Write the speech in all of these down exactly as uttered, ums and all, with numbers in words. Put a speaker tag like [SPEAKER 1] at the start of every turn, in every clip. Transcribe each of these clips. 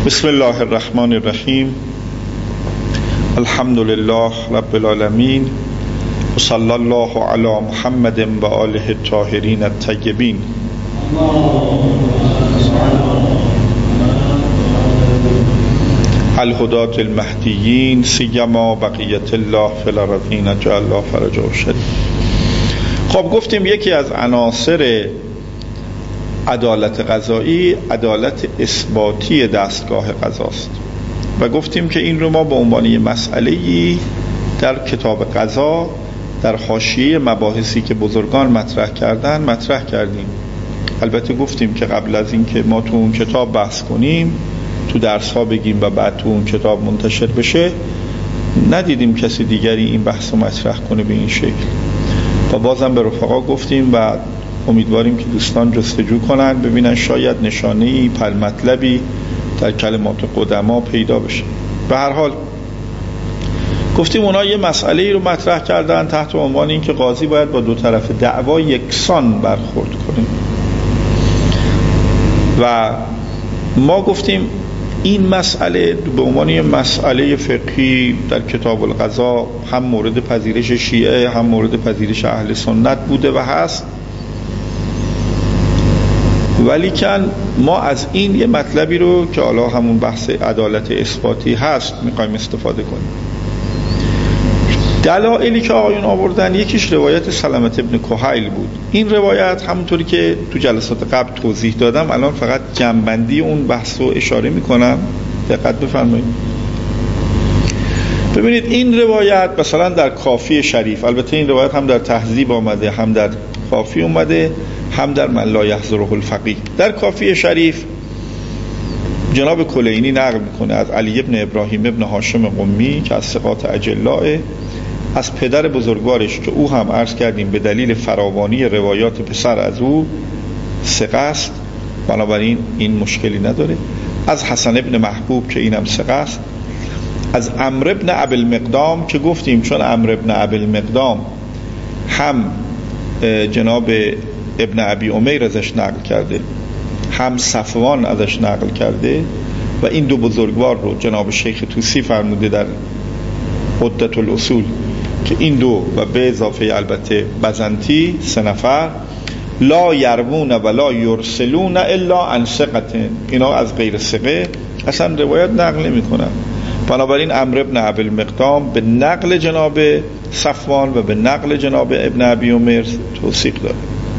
[SPEAKER 1] بسم الله الرحمن الرحیم. الحمد لله رب العالمین و صلی الله علی محمد و آله الطاهرین الطیبین. الهداة المهدیین سیما بقیت الله فی الارضین جعل الله فرجه شریف. خب گفتیم یکی از عناصر عدالت قضایی عدالت اثباتی دستگاه قضاست و گفتیم که این رو ما به عنوان یه مسئله‌ای در کتاب قضا در حاشیه مباحثی که بزرگان مطرح کردن مطرح کردیم. البته گفتیم که قبل از این که ما تو اون کتاب بحث کنیم، تو درس ها بگیم و بعد تو اون کتاب منتشر بشه، ندیدیم کسی دیگری این بحث رو مطرح کنه به این شکل و بازم به رفقا گفتیم و امیدواریم که دوستان جستجو کنن ببینن شاید نشانه‌ای پرمطلبی در کلمات قدما پیدا بشه. به هر حال گفتیم اونا یه مسئله رو مطرح کردن تحت عنوان این که قاضی باید با دو طرف دعوا یکسان برخورد کنه و ما گفتیم این مسئله به عنوان یه مسئله فقهی در کتاب القضا هم مورد پذیرش شیعه هم مورد پذیرش اهل سنت بوده و هست، ولیکن ما از این یه مطلبی رو که حالا همون بحث عدالت اثباتی هست میخوایم استفاده کنیم. دلایلی که آقایون آوردن یکیش روایت سلمة ابن کحیل بود. این روایت همونطوری که تو جلسات قبل توضیح دادم الان فقط جنبندی اون بحث رو اشاره میکنم، دقت بفرمایید. ببینید این روایت مثلا در کافی شریف، البته این روایت هم در تهذیب آمده هم در کافی اومده هم در من لا یحضره الفقیه. در کافی شریف جناب کلینی نقل میکنه از علی ابن ابراهیم ابن هاشم قمی که از ثقات اجلاء، از پدر بزرگوارش که او هم عرض کردیم به دلیل فراوانی روایات پسر از او ثقه است، بنابراین این مشکلی نداره. از حسن ابن محبوب که اینم ثقه است. از عمرو ابن ابی المقدام که گفتیم چون عمرو ابن ابی المقدام هم جناب ابن ابی امیر ازش نقل کرده هم صفوان ازش نقل کرده و این دو بزرگوار رو جناب شیخ طوسی فرموده در عدة الاصول که این دو و به اضافه البته بزنتی سه نفر لا یروون و لا یرسلون الا عن ثقة، اینا از غیر ثقه اصلا روایت نقل نمی کنن. بنابراین عمرو ابن ابی المقدام به نقل جناب صفوان و به نقل جناب ابن ابی امیر توثیق داره.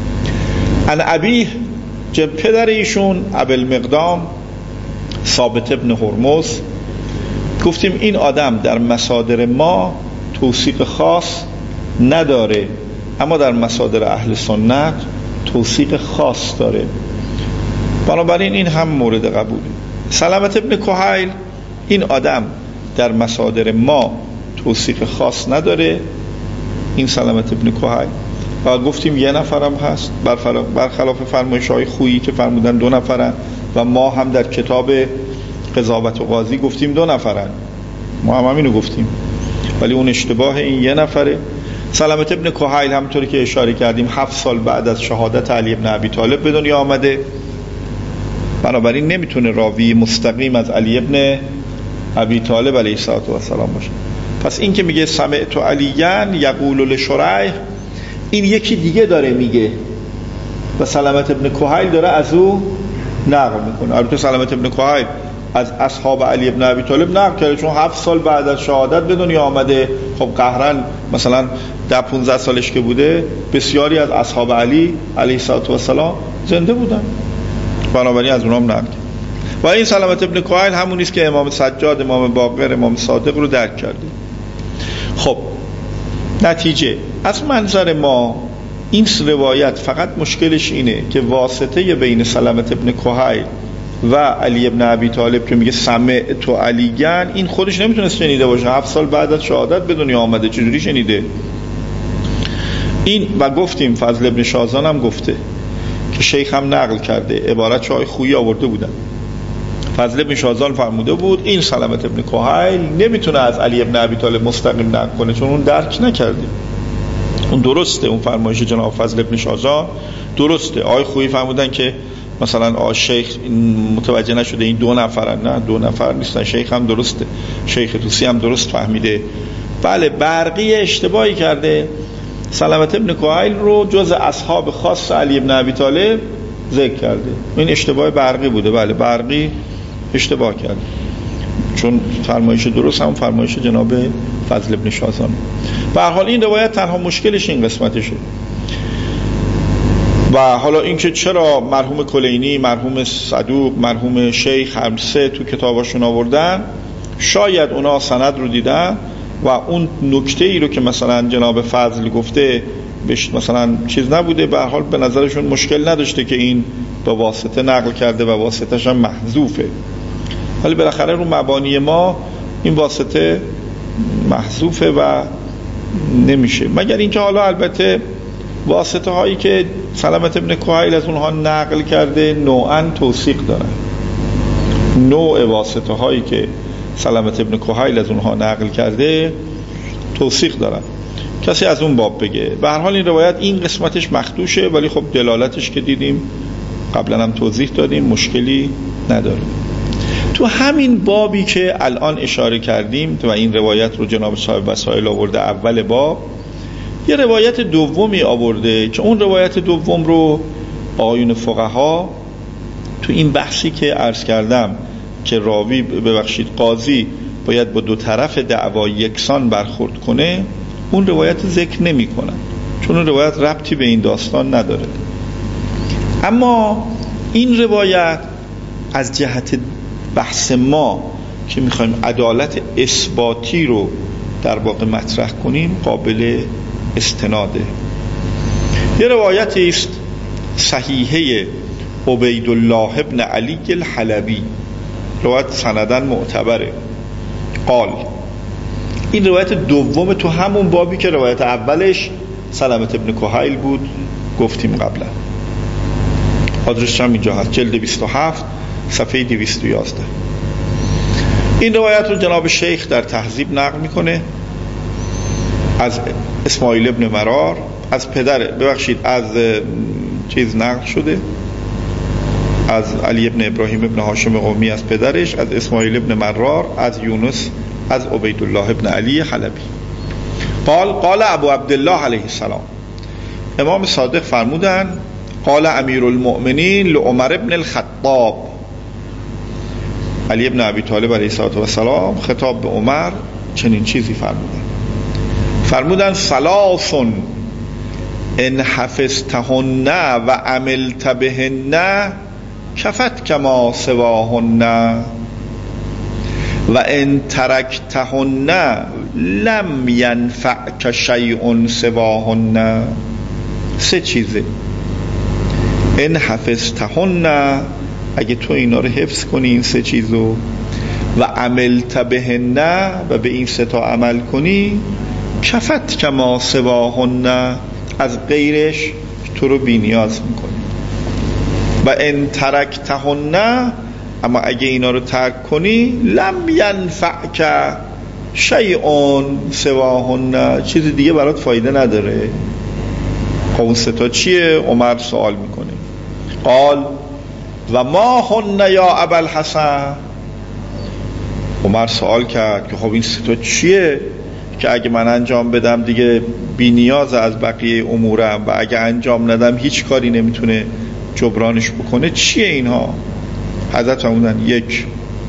[SPEAKER 1] ان ابیه پدر ایشون ابی المقدام ثابت ابن هرمز، گفتیم این آدم در مصادر ما توثیق خاص نداره اما در مصادر اهل سنت توثیق خاص داره، بنابراین این هم مورد قبوله. سلمة ابن کحیل این آدم در مصادر ما توثیق خاص نداره، این سلمة ابن کحیل، و گفتیم یه نفرم هست برخلاف فرمایش های خویی که فرمودن دو نفرن و ما هم در کتاب قضاوت و قاضی گفتیم دو نفرن، ما هم همینو گفتیم، ولی اون اشتباه این یه نفره. سلمة ابن کحیل همونطوری که اشاره کردیم هفت سال بعد از شهادت علی ابن ابی طالب به دنیا آمده، بنابراین نمیتونه راوی مستقیم از علی ابن ابی طالب علیه السلام باشه. پس این که میگه سمعت علیان یقول لشریح، این یکی دیگه داره میگه و سلمة ابن کحیل داره از او نقل میکنه. البته سلمة ابن کحیل از اصحاب علی ابن ابی طالب نقل کرده چون هفت سال بعد از شهادت به دنیا آمده. خب قهرن مثلا ده پونزده سالش که بوده بسیاری از اصحاب علی علیه السلام زنده بودن، بنابراین از اونام نقل. و این سلمة ابن کحیل همونیست که امام سجاد، امام باقر، امام صادق رو درک کرده. خب نتیجه از منظر ما این روایت فقط مشکلش اینه که واسطه بین سلمة ابن کحیل و علی ابن ابی طالب که میگه سمعت علیان، این خودش نمیتونست شنیده باشه، هفت سال بعد از شهادت به دنیا آمده، چجوری شنیده این؟ و گفتیم فضل ابن شازان هم گفته که شیخ هم نقل کرده، عبارت چای خویی آورده بودن. فضل ابن شازان فرموده بود این سلمة ابن کحیل نمیتونه از علی ابن ابی طالب مستقیم نقل کنه چون اون درک نکرده. اون درسته، اون فرمایش جناب فضل ابن شازان درسته. آقای خویی فرمودن که مثلا آ شیخ متوجه نشده این دو نفرن، نه دو نفر نیستن، شیخ هم درسته، شیخ طوسی هم درست فهمیده. بله برقی اشتباهی کرده، سلمة ابن کهیل رو جز اصحاب خاص علی ابن ابی طالب ذکر کرده. این اشتباه برقی بوده. بله برقی اشتباه کرده، چون فرمایش درست هم فرمایش جناب فضل ابن شازان. به هر حال این روایت تنها مشکلش این قسمتشه. و حالا اینکه چرا مرحوم کلینی، مرحوم صدوق، مرحوم شیخ هر سه تو کتاباشون آوردن، شاید اونا سند رو دیدن و اون نکته ای رو که مثلا جناب فضل گفته بهش مثلا چیز نبوده، به هر حال به نظرشون مشکل نداشته که این با واسطه نقل کرده و واسطه‌ش هم محذوفه. ولی بالاخره رو مبانی ما این واسطه محذوفه و نمیشه، مگر اینکه حالا البته واسطه هایی که سلمة ابن کهیل از اونها نقل کرده نوعاً توثیق دارن. نوع واسطه هایی که سلمة ابن کهیل از اونها نقل کرده توثیق دارن. کسی از اون باب بگه. به هر حال این روایت این قسمتش مخدوشه، ولی خب دلالتش که دیدیم قبلا هم توضیح دادیم مشکلی نداره. تو همین بابی که الان اشاره کردیم و این روایت رو جناب صاحب وسائل آورده اول باب، یه روایت دومی آورده که اون روایت دوم رو آیون فقها تو این بحثی که عرض کردم که راوی ببخشید قاضی باید با دو طرف دعوا یکسان برخورد کنه، اون روایت ذکر نمی کنن چون اون روایت ربطی به این داستان نداره. اما این روایت از جهت بحث ما که میخوایم عدالت اثباتی رو در واقع مطرح کنیم قابل استناده. یه روایتی است صحیحه عبیدالله ابن علی الحلبی، روایت سندن معتبره. قال، این روایت دوم تو همون بابی که روایت اولش سلمة ابن کهیل بود گفتیم قبلا، آدرسش هم اینجا هست، جلد بیست و هفت صفحه دویست و یازده. این روایت رو جناب شیخ در تهذیب نقل میکنه از اسماعیل ابن مرار، از پدر ببخشید از چیز نقل شده از علی ابن ابراهیم ابن هاشم قمی از پدرش، از اسماعیل ابن مرار، از یونس، از عبیدالله ابن علی حلبی. قال قال ابو عبدالله علیه السلام، امام صادق فرمودن قال امیر المؤمنین لعمر ابن الخطاب، علی ابن ابی طالب علیه السلام خطاب به عمر چنین چیزی فرمودن، فرمودن ثلاث ان حفظتهن و عملت بهن کفت کما سواهن و ان ترکتهن لم ینفعک شیء سواهن. سه چیزه، ان حفظتهن، اگه تو اینا رو حفظ کنی این سه چیزو، و عملت بهن، و به این سه تا عمل کنی، کفت کما سواهن، از غیرش تو رو بی نیاز میکنی. و ان ترکتهن، اما اگه اینا رو ترک کنی، لم ینفعک شیء سواهن، چیز دیگه برات فایده نداره. خب اون سه تا چیه؟ عمر سوال میکنه. قال و ما هن یا ابوالحسن، عمر سوال کرد که خب این سه تا چیه که اگه من انجام بدم دیگه بی نیاز از بقیه امورم و اگه انجام ندم هیچ کاری نمیتونه جبرانش بکنه، چیه اینها؟ حضرت فرمودن یک،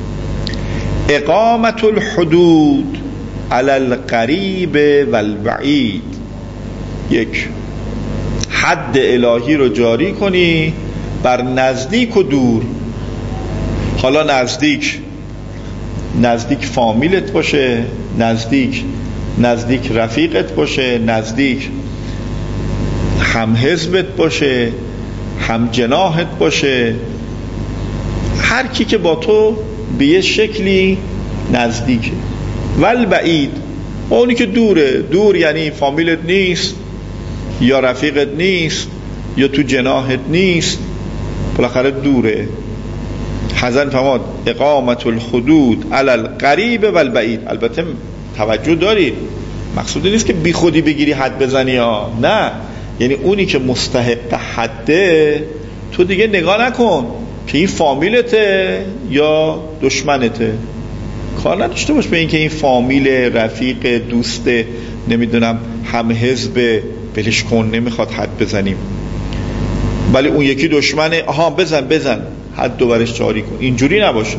[SPEAKER 1] اقامت الحدود علی القریب والبعید، یک، حد الهی رو جاری کنی بر نزدیک و دور. حالا نزدیک نزدیک فامیلت باشه، نزدیک نزدیک رفیقت باشه، نزدیک هم حزبت باشه، هم جناحت باشه، هر کی که با تو به یه شکلی نزدیکه. والبعید، اونی که دوره، دور یعنی فامیلت نیست یا رفیقت نیست یا تو جناحت نیست، بالاخره دوره. حسن فرمود اقامت الحدود علی القریب والبعید. البته توجه داری، مقصود نیست که بی خودی بگیری حد بزنی ها، نه، یعنی اونی که مستحق حده تو دیگه نگاه نکن که این فامیلته یا دشمنته، کار نداشته باش به این که این فامیل، رفیق، دوست، نمیدونم هم حزب، بلش کن نمیخواد حد بزنیم، ولی اون یکی دشمنه، آها بزن بزن حد دو برش جاری کن. اینجوری نباشه.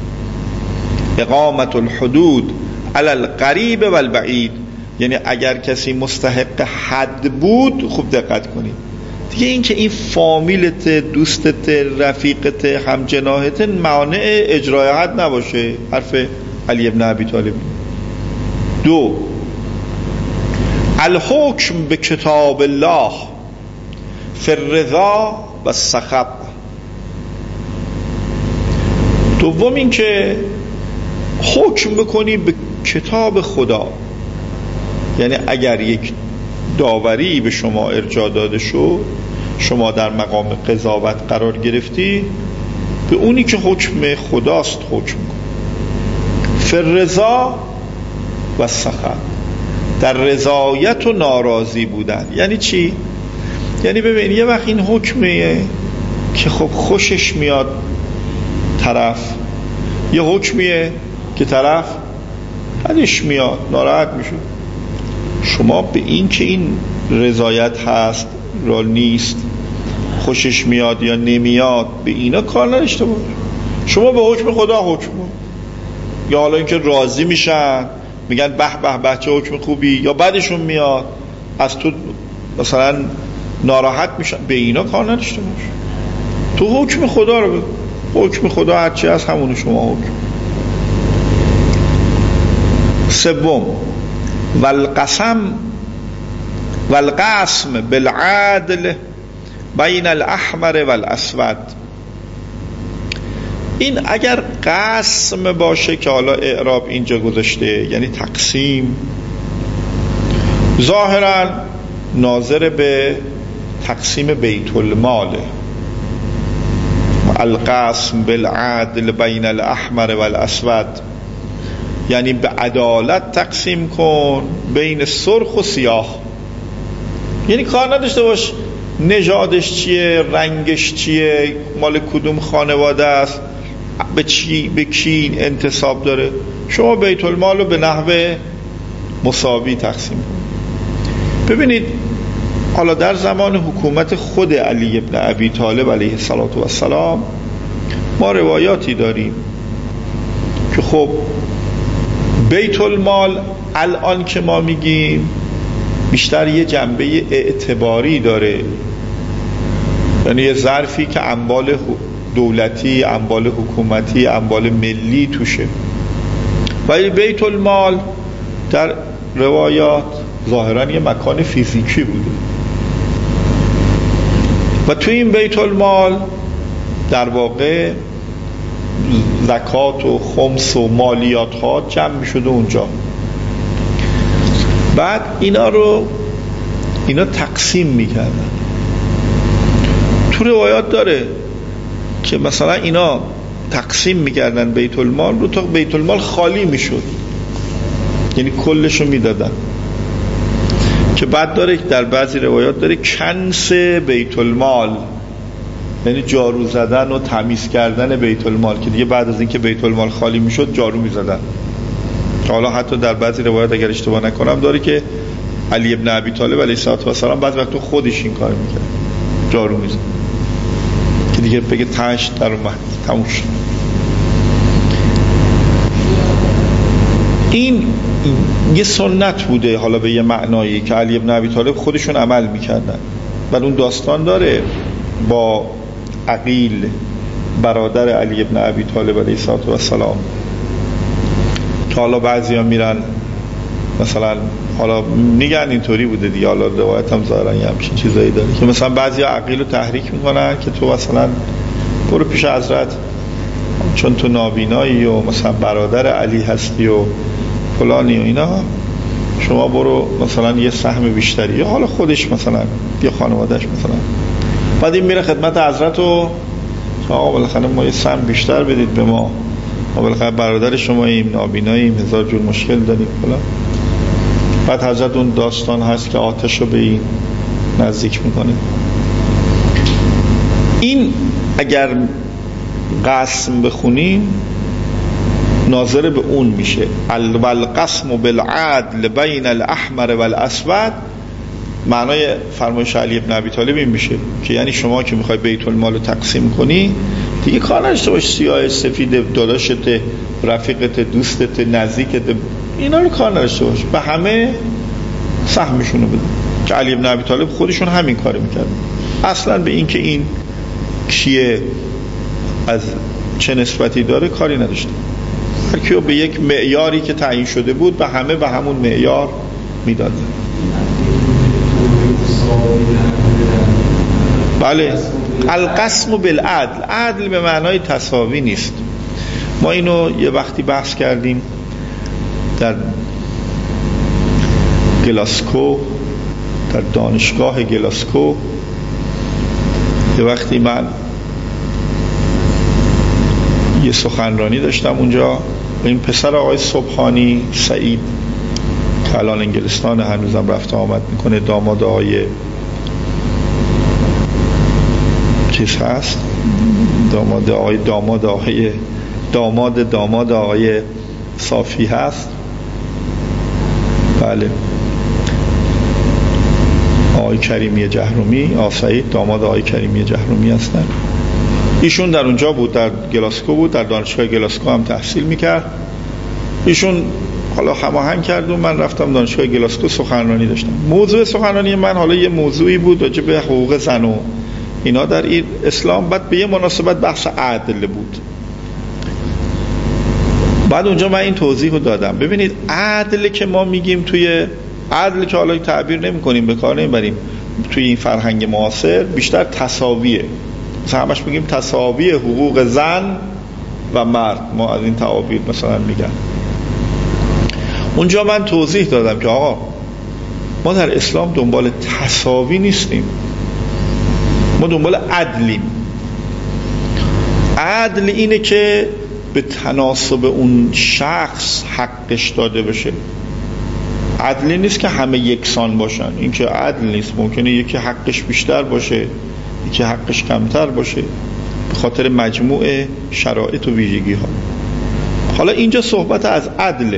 [SPEAKER 1] اقامت الحدود علی القریب و البعید، یعنی اگر کسی مستحق حد بود خوب دقت کنید دیگه، این که این فامیلت، دوستت، رفیقت، همجناحت مانع اجرای حد نباشه. حرف علی ابن ابی طالب. دو، الحکم به کتاب الله فی الرضا و السخط. دوم این که حکم بکنی به کتاب خدا، یعنی اگر یک داوری به شما ارجاع داده شد، شما در مقام قضاوت قرار گرفتی، به اونی که حکم خداست حکم کن. فی الرضا و السخط، در رضایت و ناراضی بودن. یعنی چی؟ یعنی ببین یه وقت این حکمیه که خب خوشش میاد طرف، یه حکمیه که طرف بدش میاد، ناراحت میشه. شما به این که این رضایت هست را نیست، خوشش میاد یا نمیاد، به اینا کار نداشته باش. شما به حکم خدا حکم کن. یا حالا اینکه راضی میشن میگن به به به چه حکم خوبی، یا بعدشون میاد از تو مثلا ناراحت میشن، به اینا کار نداشته باش. تو حکم خدا رو بگو، حکم خدا هرچی از همون شما حکم. سوم، والقسم والقسم بالعدل بین الاحمر والاسود. این اگر قسم باشه که حالا اعراب اینجا گذاشته یعنی تقسیم، ظاهرا ناظر به تقسیم بیت الماله. القسم بالعدل بین الاحمر والاسود، یعنی به عدالت تقسیم کن بین سرخ و سیاه. یعنی کار نداشته باش نژادش چیه، رنگش چیه، مال کدوم خانواده است، به چی به کی انتساب داره. شما بیت المال رو به نحو مساوی تقسیم کن. ببینید حالا در زمان حکومت خود علی ابن ابی طالب علیه السلام ما روایاتی داریم که خب بیت المال الان که ما میگیم بیشتر یه جنبه اعتباری داره، یعنی یه ظرفی که اموال دولتی، اموال حکومتی، اموال ملی توشه. ولی بیت المال در روایات ظاهرا یه مکان فیزیکی بوده و تو این بیت المال در واقع زکات و خمس و مالیات ها جمع می شده اونجا. بعد اینا رو اینا تقسیم می کردن. تو روایات داره که مثلا اینا تقسیم می کردن بیت المال رو تا بیت المال خالی می شد، یعنی کلشو می دادن. که بعد داره در بعضی روایات داره کنس بیت المال، یعنی جارو زدن و تمیز کردن بیت المال، که دیگه بعد از اینکه بیت المال خالی میشد جارو میزدن. حالا حتی در بعضی روایات اگر اشتباه نکنم داره که علی ابن ابی طالب علیه السلام بعضی وقت خودش این کار میکرد، جارو میزد که دیگه بگه تاش در اومد تموم شد. این یه سنت بوده حالا به یه معنایی که علی ابن ابی طالب خودشون عمل میکردن. و اون داستان داره با عقیل برادر علی ابن ابی طالب علیه السلام که حالا بعضی ها میرن مثلا حالا میگن اینطوری بوده دیگه، حالا روایت هم ظاهرا یه همچین چیزایی داره که مثلا بعضی ها عقیل رو تحریک میکنن که تو مثلا برو پیش حضرت چون تو نابینایی و مثلا برادر علی هستی و فلانی و اینا، شما برو مثلا یه سهم بیشتری، یا حالا خودش مثلا یا خانوادهش مثلا. بعد این میره خدمت حضرت و آقا بالاخره ما یه سهم بیشتر بدید به ما، ما بالاخره برادر شما ایم، نابیناییم، هزار جور مشکل داریم فلان. بعد حضرت اون داستان هست که آتش رو به این نزدیک میکنه. این اگر قسم بخونیم ناظر به اون میشه. القسم بالعدل بین الاحمر والاسود، معنای فرمایش علی ابن ابی طالب این میشه که یعنی شما که میخوای بیت المال رو تقسیم کنی دیگه کار نداشته باش سیاه سفید، داداشت، رفیقت، دوستت، نزدیکت، اینا رو کار نداشته باش، به همه سهمشون رو بده. که علی ابن ابی طالب خودشون همین کار میکرد، اصلا به این که این کیه از چه نسبتی داره کاری نداشته. هر کیو به یک معیاری که تعیین شده بود به همه به همون معیار میداد. بله، القسم بالعدل، عدل به معنای تساوی نیست. ما اینو یه وقتی بحث کردیم در گلاسکو، در دانشگاه گلاسکو. یه وقتی من یه سخنرانی داشتم اونجا، این پسر آقای صبحانی سعید که الان انگلستان هنوزم رفته آمد میکنه، داماد آقای چیز هست، داماد آقای داماد آقای داماد داماد آقای صافی هست. بله، آقای کریمی جهرومی، آقای سعید داماد آقای کریمی جهرومی هستن. ایشون در اونجا بود، در گلاسکو بود، در دانشگاه گلاسکو هم تحصیل میکرد. ایشون حالا هماهنگ کرد و من رفتم دانشگاه گلاسکو سخنرانی داشتم. موضوع سخنرانی من حالا یه موضوعی بود راجع به حقوق زن و اینا در این اسلام، بعد به یه مناسبت بحث عدل بود. بعد اونجا من این توضیح رو دادم. ببینید عدل که ما میگیم، توی عدل که حالا تعبیر نمی کنیم، به کار نمیبریم توی این فرهنگ معاصر، بیشتر تساویه. مثلا همش بگیم تساوی حقوق زن و مرد، ما از این تعابیر مثلا میگن. اونجا من توضیح دادم که آقا ما در اسلام دنبال تساوی نیستیم، ما دنبال عدلیم. عدل اینه که به تناسب اون شخص حقش داده بشه. عدل نیست که همه یکسان باشن، این که عدل نیست. ممکنه یکی حقش بیشتر باشه، یکی حقش کمتر باشه، به خاطر مجموع شرایط و ویژگی ها. حالا اینجا صحبت از عدله،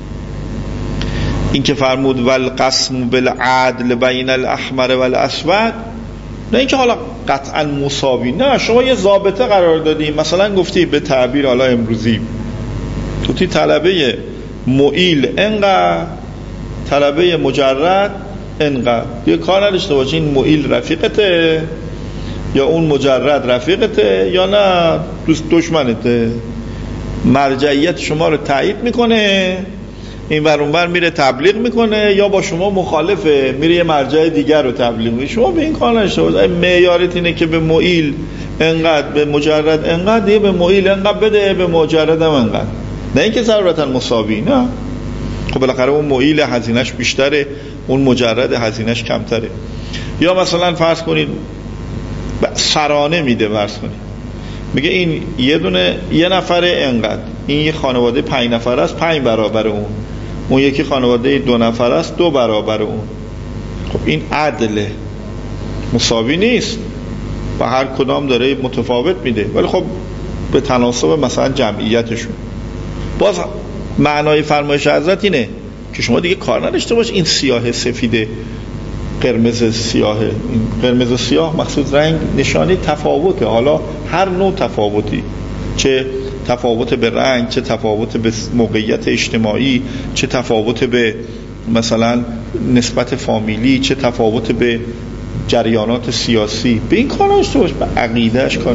[SPEAKER 1] این که فرمود والقسم بالعدل بین الاحمر والاسود، نه اینکه حالا قطعا مساوی، نه. شما یه ضابطه قرار دادی، مثلا گفتی به تعبیر حالا امروزی توتی طلبه معیل انقدر، طلبه مجرد انقدر. یه کار نداشته باشی این معیل رفیقته یا اون مجرد رفیقته یا نه دوست دشمنته. مرجعیت شما رو تایید میکنه، این ور اون ور میره تبلیغ میکنه، یا با شما مخالفه میره یه مرجع دیگر رو تبلیغ میکنه. شما به این کار نداشته باشی. معیارت اینه که به معیل انقدر، به مجرد انقدر، دیگه به معیل انقدر بده، به مجرد هم انقدر. نه اینکه ضرورتا مساوی، نه. خب بالاخره اون معیل هزینه‌اش بیشتره، اون مجرد هزینه‌اش کمتره. یا مثلا فرض کنید سرانه میده، فرض کنید میگه این یه دونه یه نفره انقدر، این یه خانواده پنج نفر است پنج برابر اون، اون یکی خانواده دو نفر است دو برابر اون. خب این عدله، مساوی نیست و هر کدام داره متفاوت میده، ولی خب به تناسب مثلا جمعیتشون. باز معنای فرمایش حضرت اینه که شما دیگه کار نداشته باش این سیاه سفیده، قرمز سیاهه. این قرمز سیاه مقصود رنگ نشانه تفاوته، حالا هر نوع تفاوتی، چه تفاوت به رنگ، چه تفاوت به موقعیت اجتماعی، چه تفاوت به مثلا نسبت فامیلی، چه تفاوت به جریانات سیاسی. به این کار نداشته باش، به عقیدهش کار.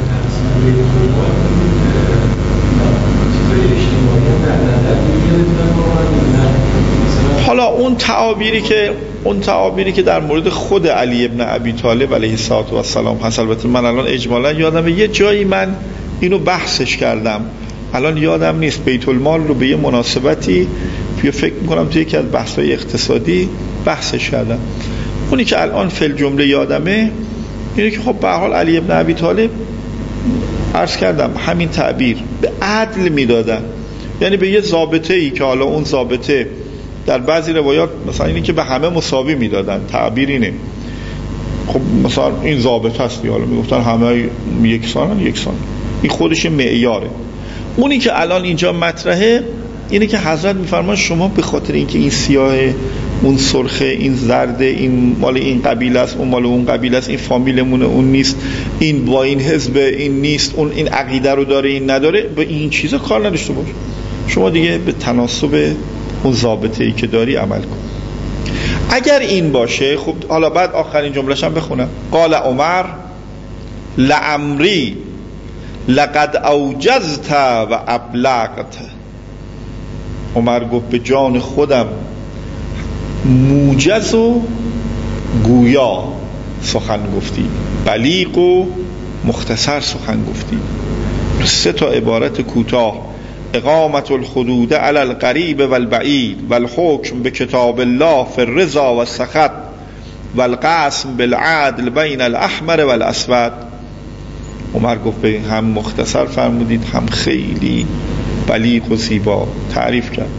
[SPEAKER 1] حالا اون تعابیری که اون تعابیری که در مورد خود علی ابن ابی طالب علیه السلام هست، البته من الان اجمالا یادمه یه جایی من اینو بحثش کردم، الان یادم نیست، بیت المال رو به یه مناسبتی توی فکر میکنم توی یکی از بحث‌های اقتصادی بحثش کردم. اونی که الان فی الجمله یادمه اینه که خب به هر حال علی ابن ابی طالب عرض کردم همین تعبیر به عدل میدادن، یعنی به یه ضابطه‌ای که حالا اون ضابطه در بعضی روایات مثلا اینه که به همه مساوی میدادن، تعبیر اینه. خب مثلا این ضابط هستی، حالا میگفتن همه یکسانن، یکسان، این خودش معیاره. اونی که الان اینجا مطرحه اینه که حضرت میفرمان شما به خاطر اینکه این سیاهه، اون سرخه، این زرده، این مال این قبیله است، اون مال اون قبیله است، این فامیلمونه، اون نیست، این با این حزب، این نیست، اون این عقیده رو داره، این نداره، به این چیزا کار نداشته باش. شما دیگه به تناسب اون ضابطه‌ای که داری عمل کن. اگر این باشه، خب حالا بعد آخرین جمله‌ش هم بخونم. قال عمر لعمری لقد اوجزت و ابلغت. عمر گفت به جان خودم موجز و گویا سخن گفتی، بلیغ و مختصر سخن گفتی. سه تا عبارت کوتاه: اقامت الحدود علی القریب والبعید والحکم بکتاب الله فی الرضا والسخط والقسم بالعدل بین الاحمر والاسود. عمر گفت هم مختصر فرمودید، هم خیلی بلیغ و زیبا تعریف کرد.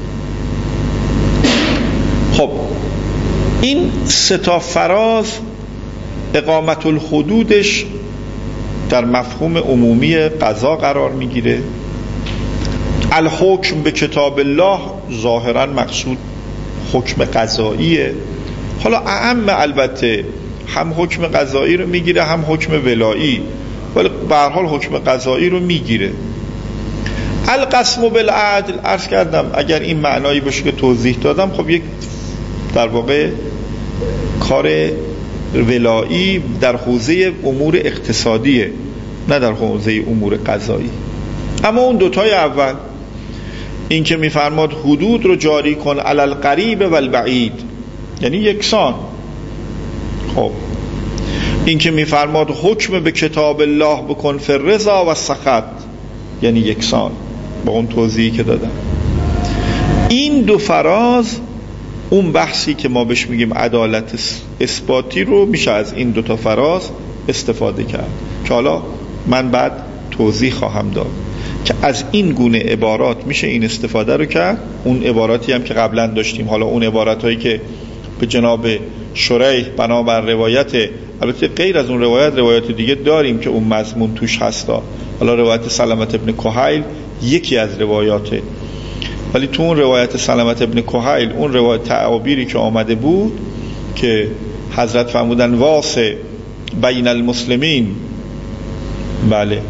[SPEAKER 1] خب این سه تا فراز اقامت الحدودش در مفهوم عمومی قضا قرار میگیره. الحکم به کتاب الله ظاهرا مقصود حکم قضاییه. حالا اعم البته هم حکم قضایی رو میگیره هم حکم ولایی، ولی به هر حال حکم قضایی رو میگیره. القسم بالعدل عرض کردم اگر این معنایی باشه که توضیح دادم، خب یک در واقع کار ولایی در حوزه امور اقتصادیه، نه در حوزه امور قضایی. اما اون دوتای اول، این که میفرماد حدود رو جاری کن علی القریب و البعید، یعنی یکسان. خب این که میفرماد حکم به کتاب الله بکن فی الرضا و السخط، یعنی یکسان، با اون توضیحی که دادم. این دو فراز اون بحثی که ما بهش میگیم عدالت اثباتی رو میشه از این دو تا فراز استفاده کرد که حالا من بعد توضیح خواهم داد که از این گونه عبارات میشه این استفاده رو کرد. اون عباراتی هم که قبلا داشتیم، حالا اون عبارات هایی که به جناب شریح بنابر روایت، البته غیر از اون روایت روایت دیگه داریم که اون مضمون توش هستا، حالا روایت سلمت ابن کحیل یکی از روایاته، ولی تو اون روایت سلمت ابن کحیل اون روایت تعابیری که آمده بود که حضرت فرمودن واسه بین المسلمین، بله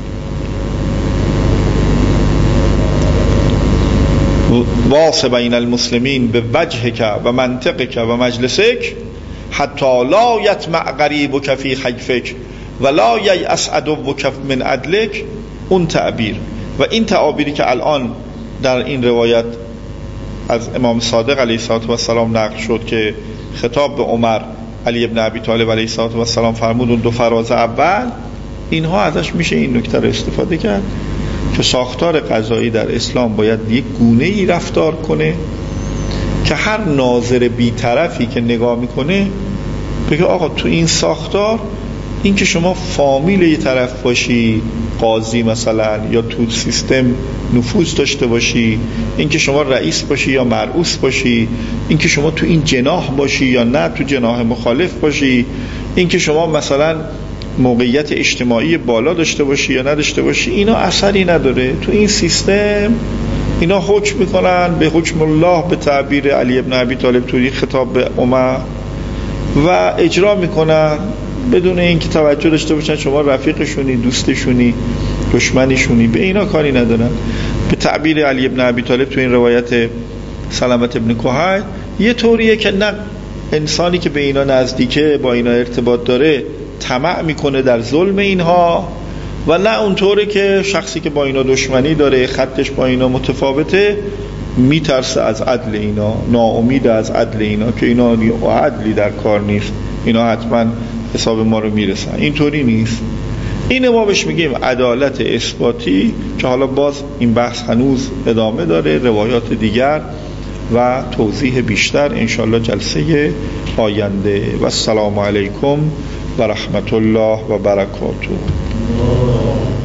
[SPEAKER 1] واسه بین المسلمین به وجهک و منطقک و مجلسک حتی لا یطمع غریبک فی حیفک و لا ییأس عدوک من عدلک. اون تعبیر و این تعابیری که الان در این روایت از امام صادق علیه السلام نقل شد که خطاب به عمر علی ابن ابی طالب علیه السلام فرمود اون دو فراز اول، اینها ازش میشه این نکته رو استفاده کرد که ساختار قضایی در اسلام باید یک گونه ای رفتار کنه که هر ناظر بی‌طرفی که نگاه میکنه بگه آقا تو این ساختار این که شما فامیل یه طرف باشی، قاضی مثلا، یا تو سیستم نفوذ داشته باشی، این که شما رئیس باشی یا مرئوس باشی، این که شما تو این جناح باشی یا نه تو جناح مخالف باشی، این که شما مثلا موقعیت اجتماعی بالا داشته باشی یا نداشته باشی، اینا اثری نداره. تو این سیستم اینا حکم میکنن به حکم الله به تعبیر علی ابن ابی طالب توی خطاب به عمر و اجرا میکنن بدون اینکه توجه داشته باشن شما رفیقشونی، دوستشونی، دشمنشونی، به اینا کاری ندارن. به تعبیر علی ابن ابی طالب تو این روایت سلمت ابن کحیل یه طوریه که نه انسانی که به اینا نزدیکه با اینا ارتباط داره طمع میکنه در ظلم اینها، و نه اونطوره که شخصی که با اینا دشمنی داره، خطش با اینا متفاوته، میترسه از عدل اینا، ناامید از عدل اینا که اینا عدلی در کار نیست، اینا حتما حساب ما رو میرسن. اینطوری نیست. اینه ما بهش میگیم عدالت اثباتی که حالا باز این بحث هنوز ادامه داره، روایات دیگر و توضیح بیشتر انشالله جلسه آینده. و السلام علیکم و رحمت الله و برکاته.